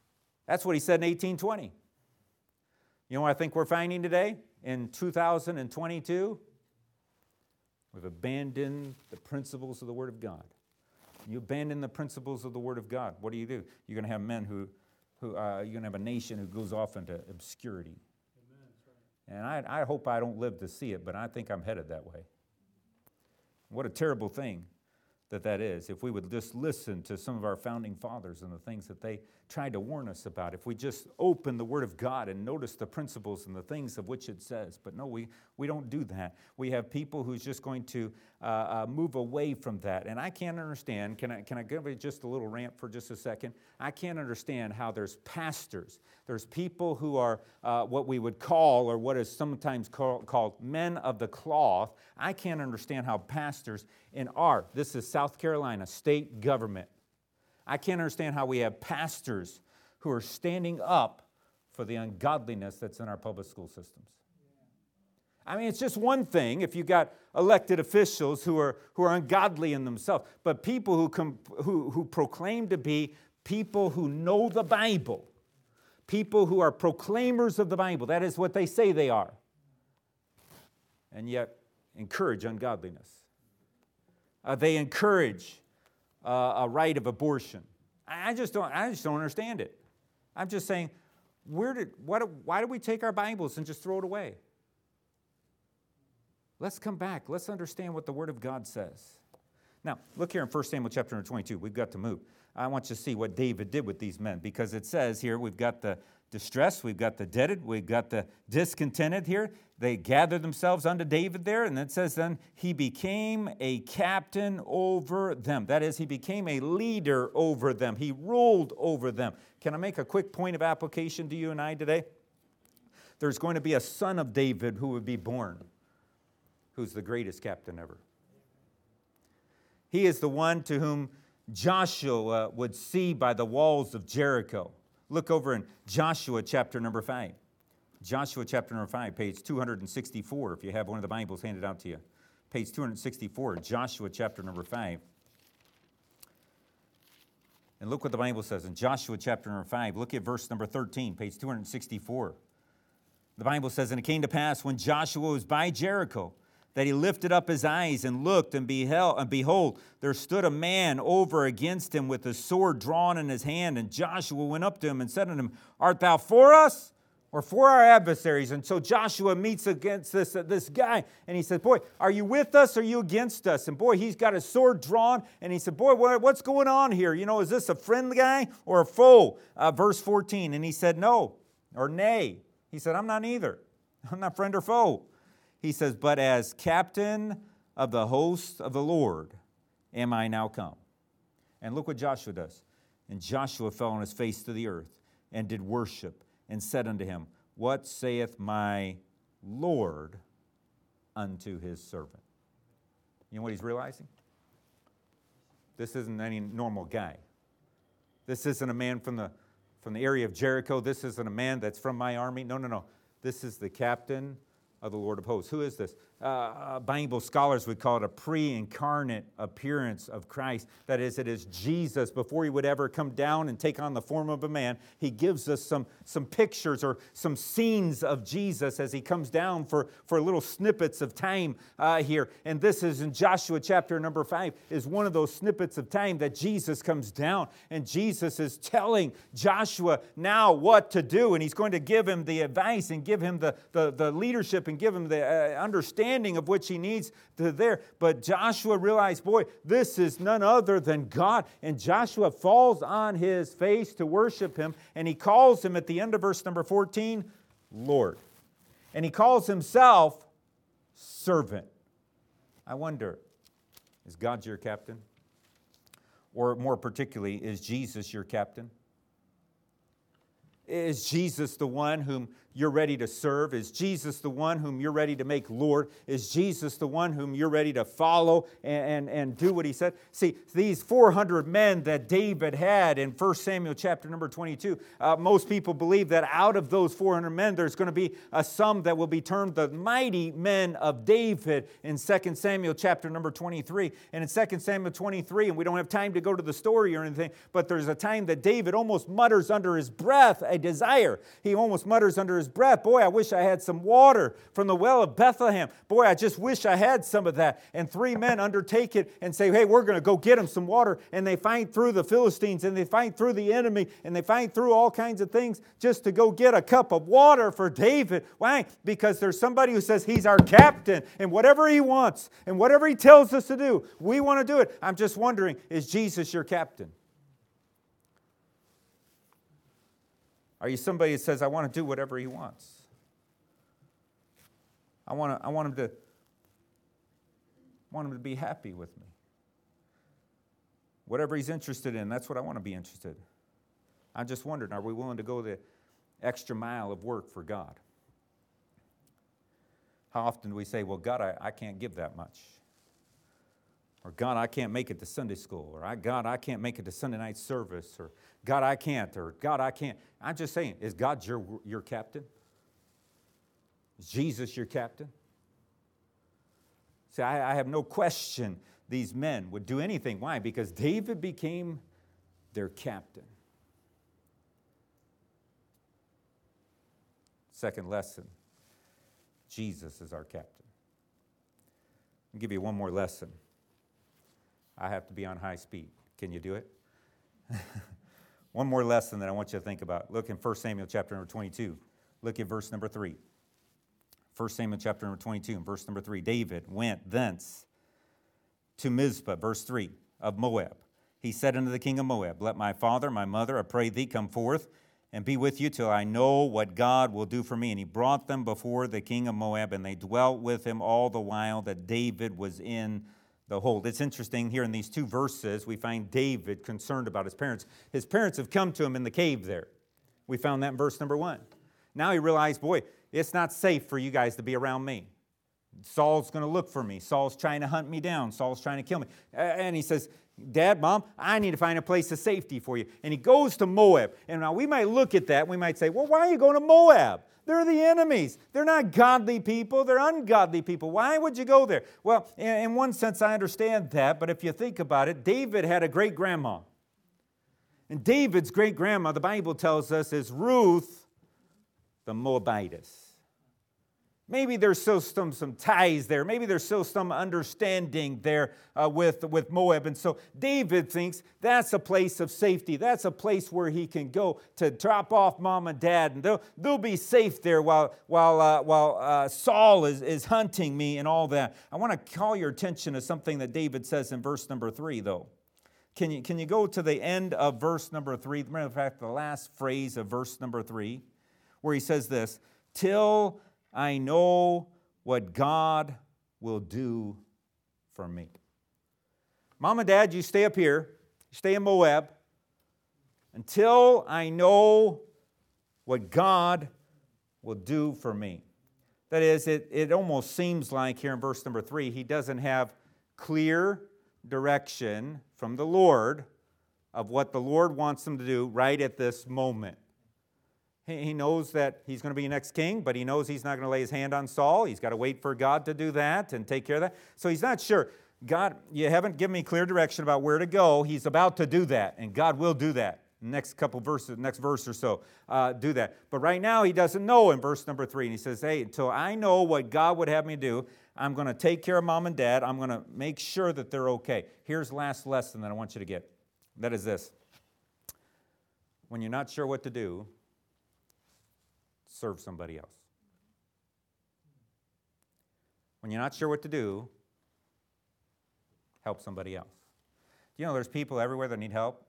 That's what he said in 1820. You know what I think we're finding today in 2022? We've abandoned the principles of the Word of God. You abandon the principles of the Word of God. What do? You're going to have men who you're going to have a nation who goes off into obscurity. Amen. That's right. And I hope I don't live to see it, but I think I'm headed that way. What a terrible thing that is, if we would just listen to some of our founding fathers and the things that they tried to warn us about, if we just open the Word of God and notice the principles and the things of which it says. But no, we don't do that. We have people who's just going to move away from that. And I can't understand, can I give you just a little rant for just a second? I can't understand how there's pastors, there's people who are what we would call, or what is sometimes called men of the cloth. I can't understand how pastors in this is South Carolina, state government. I can't understand how we have pastors who are standing up for the ungodliness that's in our public school systems. I mean, it's just one thing if you got elected officials who are ungodly in themselves, but people who proclaim to be people who know the Bible, people who are proclaimers of the Bible, that is what they say they are, and yet encourage ungodliness. They encourage a right of abortion. I just don't understand it. I'm just saying, why do we take our Bibles and just throw it away? Let's come back. Let's understand what the Word of God says. Now, look here in 1 Samuel chapter 22. We've got to move. I want you to see what David did with these men, because it says here we've got the distressed, we've got the deaded, we've got the discontented here. They gathered themselves unto David there, and it says then he became a captain over them. That is, he became a leader over them. He ruled over them. Can I make a quick point of application to you and I today? There's going to be a son of David who would be born, who's the greatest captain ever. He is the one to whom Joshua would see by the walls of Jericho. Look over in Joshua chapter number 5. Joshua chapter number 5, page 264, if you have one of the Bibles handed out to you. Page 264, Joshua chapter number 5. And look what the Bible says in Joshua chapter number 5. Look at verse number 13, page 264. The Bible says, "And it came to pass when Joshua was by Jericho, that he lifted up his eyes and looked, and behold, there stood a man over against him with a sword drawn in his hand. And Joshua went up to him and said unto him, Art thou for us or for our adversaries? And so Joshua meets against this guy, and he says, boy, are you with us or are you against us? And boy, he's got his sword drawn, and he said, boy, what's going on here? You know, is this a friend guy or a foe? Verse 14, and he said, no, or nay. He said, I'm not either. I'm not friend or foe. He says, but as captain of the host of the Lord am I now come. And look what Joshua does. And Joshua fell on his face to the earth and did worship and said unto him, what saith my Lord unto his servant? You know what he's realizing? This isn't any normal guy. This isn't a man from the area of Jericho. This isn't a man that's from my army. No. This is the captain of the Lord of hosts. Who is this? Bible scholars would call it a pre-incarnate appearance of Christ. That is, it is Jesus. Before he would ever come down and take on the form of a man, he gives us some pictures or some scenes of Jesus as he comes down for little snippets of time here. And this is in Joshua chapter number 5, is one of those snippets of time that Jesus comes down. And Jesus is telling Joshua now what to do. And he's going to give him the advice and give him the leadership and give him the understanding of which he needs to there. But Joshua realized, boy, this is none other than God. And Joshua falls on his face to worship him. And he calls him at the end of verse number 14, Lord. And he calls himself servant. I wonder, is God your captain? Or more particularly, is Jesus your captain? Is Jesus the one whom you're ready to serve? Is Jesus the one whom you're ready to make Lord? Is Jesus the one whom you're ready to follow and do what he said? See, these 400 men that David had in 1 Samuel chapter number 22, most people believe that out of those 400 men, there's going to be some that will be termed the mighty men of David in 2 Samuel chapter number 23. And in 2 Samuel 23, and we don't have time to go to the story or anything, but there's a time that David almost mutters under his breath a desire. He almost mutters under his breath, boy, I wish I had some water from the well of Bethlehem. Boy, I just wish I had some of that. And 3 men undertake it and say, hey, we're going to go get him some water. And they fight through the Philistines, and they fight through the enemy, and they fight through all kinds of things just to go get a cup of water for David. Why? Because there's somebody who says he's our captain, and whatever he wants, and whatever he tells us to do, we want to do it. I'm just wondering, is Jesus your captain? Are you somebody that says, I want to do whatever he wants? I want him to be happy with me. Whatever he's interested in, that's what I want to be interested in. I'm just wondering, are we willing to go the extra mile of work for God? How often do we say, well, God, I can't give that much? Or God, I can't make it to Sunday school. Or God, I can't make it to Sunday night service. Or God, I can't. Or God, I can't. I'm just saying, is God your captain? Is Jesus your captain? See, I have no question these men would do anything. Why? Because David became their captain. Second lesson, Jesus is our captain. I'll give you one more lesson. I have to be on high speed. Can you do it? One more lesson that I want you to think about. Look in 1 Samuel chapter number 22. Look at verse number 3. 1 Samuel chapter number 22 and verse number 3. David went thence to Mizpah, verse 3, of Moab. He said unto the king of Moab, let my father, my mother, I pray thee, come forth and be with you till I know what God will do for me. And he brought them before the king of Moab, and they dwelt with him all the while that David was in the hold. It's interesting here in these 2 verses, we find David concerned about his parents. His parents have come to him in the cave there. We found that in verse number 1. Now he realized, boy, it's not safe for you guys to be around me. Saul's going to look for me. Saul's trying to hunt me down. Saul's trying to kill me. And he says, Dad, Mom, I need to find a place of safety for you. And he goes to Moab. And now we might look at that. We might say, well, why are you going to Moab? They're the enemies. They're not godly people. They're ungodly people. Why would you go there? Well, in one sense, I understand that. But if you think about it, David had a great-grandma. And David's great-grandma, the Bible tells us, is Ruth the Moabitess. Maybe there's still some ties there. Maybe there's still some understanding there with Moab. And so David thinks that's a place of safety. That's a place where he can go to drop off Mom and Dad. And they'll be safe there while Saul is hunting me and all that. I want to call your attention to something that David says in verse number 3, though. Can you go to the end of verse number 3? Matter of fact, the last phrase of verse number 3, where he says this, till I know what God will do for me. Mom and Dad, you stay up here. Stay in Moab until I know what God will do for me. That is, it almost seems like here in verse number 3, he doesn't have clear direction from the Lord of what the Lord wants him to do right at this moment. He knows that he's going to be next king, but he knows he's not going to lay his hand on Saul. He's got to wait for God to do that and take care of that. So he's not sure. God, you haven't given me clear direction about where to go. He's about to do that, and God will do that. Next couple verses, next verse or so, do that. But right now he doesn't know in verse number 3. And he says, hey, until I know what God would have me do, I'm going to take care of Mom and Dad. I'm going to make sure that they're okay. Here's the last lesson that I want you to get. That is this. When you're not sure what to do, serve somebody else. When you're not sure what to do, help somebody else. You know, there's people everywhere that need help.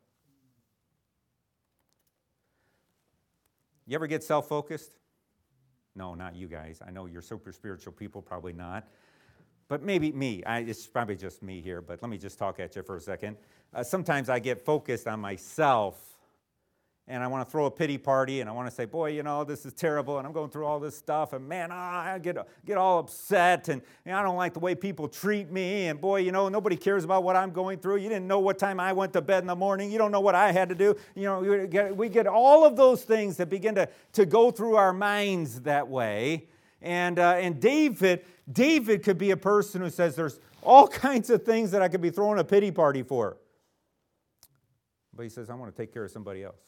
You ever get self-focused? No, not you guys. I know you're super spiritual people, probably not. But maybe me. It's probably just me here, but let me just talk at you for a second. Sometimes I get focused on myself and I want to throw a pity party, and I want to say, boy, this is terrible, and I'm going through all this stuff, and man, I get all upset, and I don't like the way people treat me, and boy, nobody cares about what I'm going through. You didn't know what time I went to bed in the morning. You don't know what I had to do. We get all of those things that begin to go through our minds that way, and David could be a person who says there's all kinds of things that I could be throwing a pity party for. But he says, I want to take care of somebody else.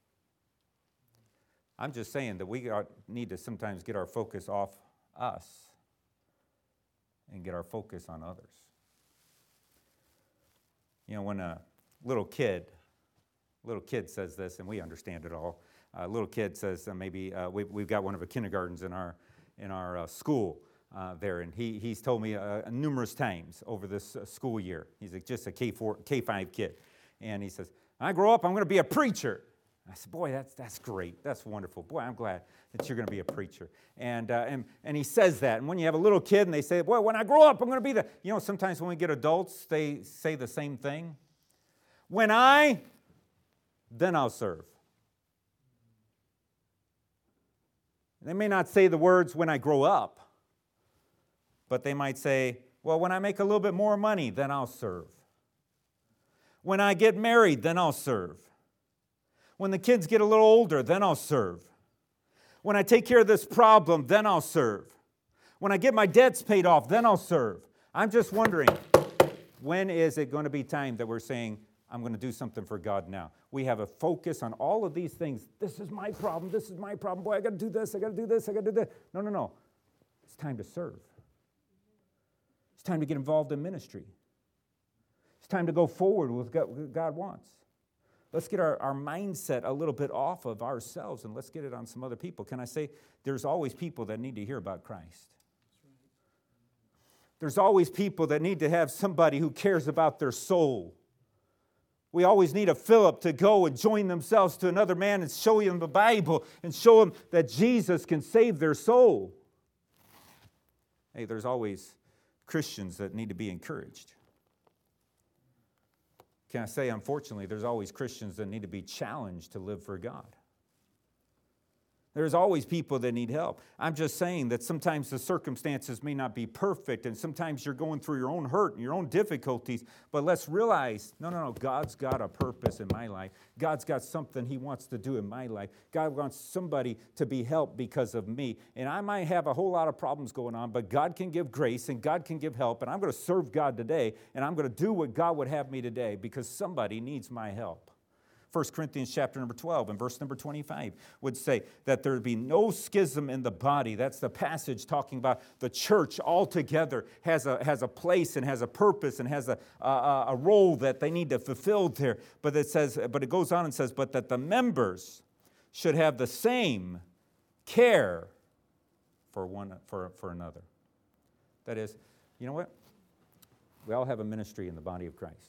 I'm just saying that we need to sometimes get our focus off us and get our focus on others. When a little kid says this, and we understand it all. A little kid says, maybe we've got one of the kindergartens in our school there, and he's told me numerous times over this school year. He's just a K5 kid, and he says, "When I grow up, I'm going to be a preacher." I said, boy, that's great. That's wonderful. Boy, I'm glad that you're going to be a preacher. And he says that. And when you have a little kid and they say, boy, when I grow up, I'm going to be the... sometimes when we get adults, they say the same thing. Then I'll serve. They may not say the words, when I grow up. But they might say, well, when I make a little bit more money, then I'll serve. When I get married, then I'll serve. When the kids get a little older, then I'll serve. When I take care of this problem, then I'll serve. When I get my debts paid off, then I'll serve. I'm just wondering, when is it going to be time that we're saying, I'm going to do something for God now? We have a focus on all of these things. This is my problem. This is my problem. Boy, I got to do this. I got to do this. I got to do that. No. It's time to serve. It's time to get involved in ministry. It's time to go forward with what God wants. Let's get our mindset a little bit off of ourselves and let's get it on some other people. Can I say there's always people that need to hear about Christ? There's always people that need to have somebody who cares about their soul. We always need a Philip to go and join themselves to another man and show him the Bible and show him that Jesus can save their soul. Hey, there's always Christians that need to be encouraged. Can I say, unfortunately, there's always Christians that need to be challenged to live for God. There's always people that need help. I'm just saying that sometimes the circumstances may not be perfect, and sometimes you're going through your own hurt and your own difficulties, but let's realize, no, God's got a purpose in my life. God's got something He wants to do in my life. God wants somebody to be helped because of me, and I might have a whole lot of problems going on, but God can give grace, and God can give help, and I'm going to serve God today, and I'm going to do what God would have me today because somebody needs my help. 1 Corinthians chapter number 12 and verse number 25 would say that there would be no schism in the body. That's the passage talking about the church altogether has a place and has a purpose and has a role that they need to fulfill there. But it goes on and says, but that the members should have the same care for another. That is, you know what? We all have a ministry in the body of Christ.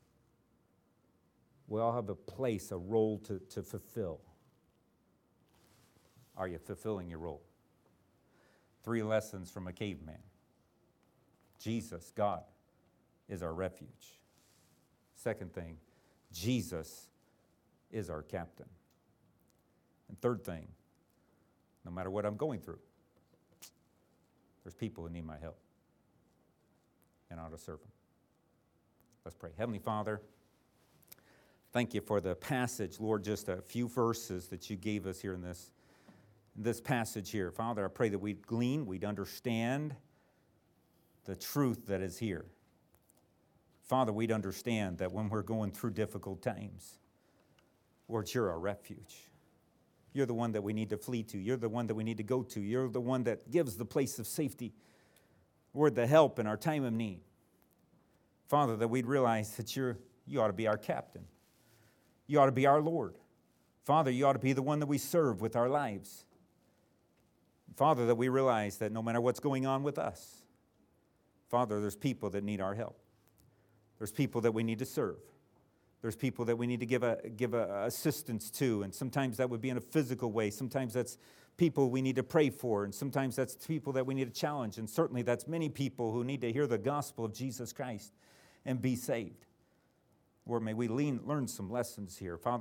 We all have a place, a role to fulfill. Are you fulfilling your role? 3 lessons from a caveman. Jesus, God, is our refuge. Second thing, Jesus is our captain. And third thing, no matter what I'm going through, there's people who need my help. And I ought to serve them. Let's pray. Heavenly Father, thank you for the passage, Lord, just a few verses that you gave us here in this passage here. Father, I pray that we'd glean, we'd understand the truth that is here. Father, we'd understand that when we're going through difficult times, Lord, you're our refuge. You're the one that we need to flee to. You're the one that we need to go to. You're the one that gives the place of safety. Lord, the help in our time of need. Father, that we'd realize that you ought to be our captain. You ought to be our Lord. Father, you ought to be the one that we serve with our lives. Father, that we realize that no matter what's going on with us, Father, there's people that need our help. There's people that we need to serve. There's people that we need to give assistance to, and sometimes that would be in a physical way. Sometimes that's people we need to pray for, and sometimes that's people that we need to challenge, and certainly that's many people who need to hear the gospel of Jesus Christ and be saved. Lord, may we learn some lessons here. Father,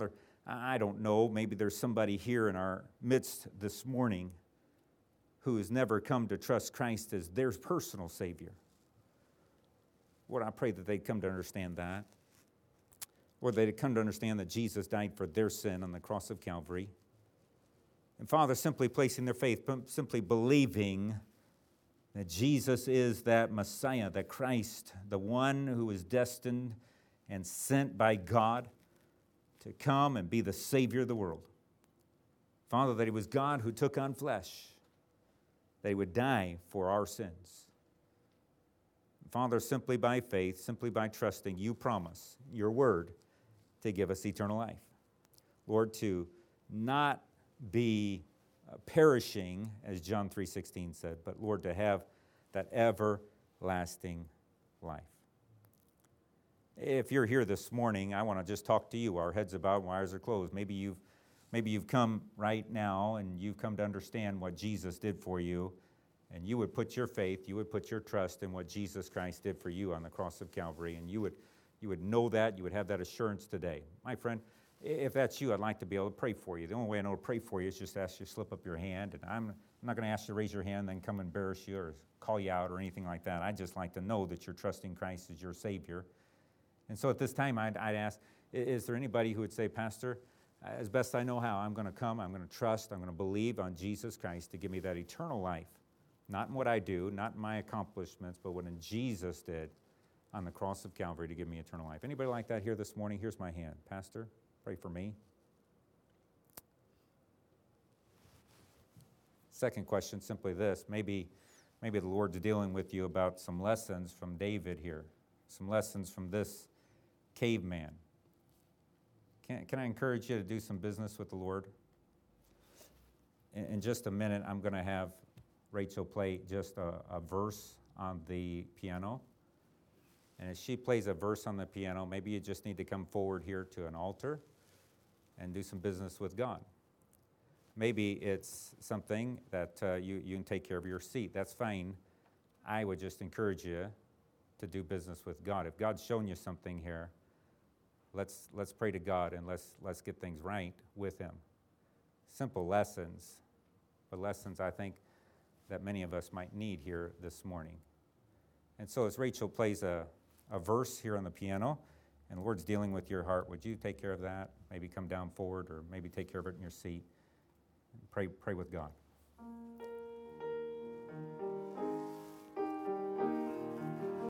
I don't know, maybe there's somebody here in our midst this morning who has never come to trust Christ as their personal Savior. Lord, I pray that they'd come to understand that. Or they'd come to understand that Jesus died for their sin on the cross of Calvary. And Father, simply placing their faith, simply believing that Jesus is that Messiah, that Christ, the one who is destined and sent by God to come and be the Savior of the world. Father, that he was God who took on flesh, that he would die for our sins. Father, simply by faith, simply by trusting, you promise your word to give us eternal life. Lord, to not be perishing, as John 3:16 said, but Lord, to have that everlasting life. If you're here this morning, I want to just talk to you. Our heads are bowed and our eyes are closed. Maybe you've come right now and you've come to understand what Jesus did for you, and you would put your faith, you would put your trust in what Jesus Christ did for you on the cross of Calvary, and you would know that, you would have that assurance today. My friend, if that's you, I'd like to be able to pray for you. The only way I know to pray for you is just ask you to slip up your hand, and I'm not going to ask you to raise your hand and then come embarrass you or call you out or anything like that. I'd just like to know that you're trusting Christ as your Savior. And so at this time, I'd ask, is there anybody who would say, Pastor, as best I know how, I'm going to come, I'm going to trust, I'm going to believe on Jesus Christ to give me that eternal life, not in what I do, not in my accomplishments, but what in Jesus did on the cross of Calvary to give me eternal life. Anybody like that here this morning? Here's my hand. Pastor, pray for me. Second question, simply this. Maybe the Lord's dealing with you about some lessons from David here, some lessons from this caveman. Can I encourage you to do some business with the Lord? In just a minute, I'm going to have Rachel play just a verse on the piano. And as she plays a verse on the piano, maybe you just need to come forward here to an altar and do some business with God. Maybe it's something that you can take care of your seat. That's fine. I would just encourage you to do business with God. If God's shown you something here, let's pray to God and let's get things right with Him. Simple lessons, but lessons I think that many of us might need here this morning. And so as Rachel plays a verse here on the piano, and the Lord's dealing with your heart, would you take care of that? Maybe come down forward, or maybe take care of it in your seat. Pray with God.